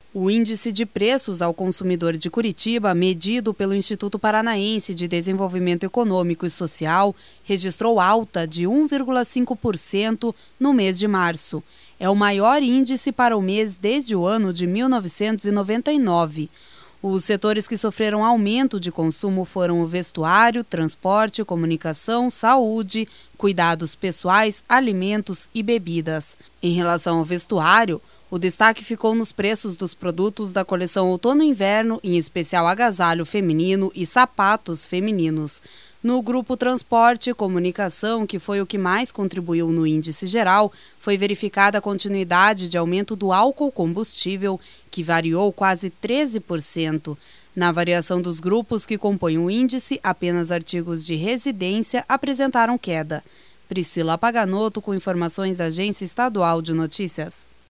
O índice de preços ao consumidor de Curitiba, medido pelo Instituto Paranaense de Desenvolvimento Econômico e Social, registrou alta de 1,5% no mês de março. É o maior índice para o mês desde o ano de 1999. Os setores que sofreram aumento de consumo foram o vestuário, transporte, comunicação, saúde, cuidados pessoais, alimentos e bebidas. Em relação ao vestuário, o destaque ficou nos preços dos produtos da coleção outono-inverno, em especial agasalho feminino e sapatos femininos. No grupo transporte e comunicação, que foi o que mais contribuiu no índice geral, foi verificada a continuidade de aumento do álcool combustível, que variou quase 13%. Na variação dos grupos que compõem o índice, apenas artigos de residência apresentaram queda. Priscila Paganoto com informações da Agência Estadual de Notícias.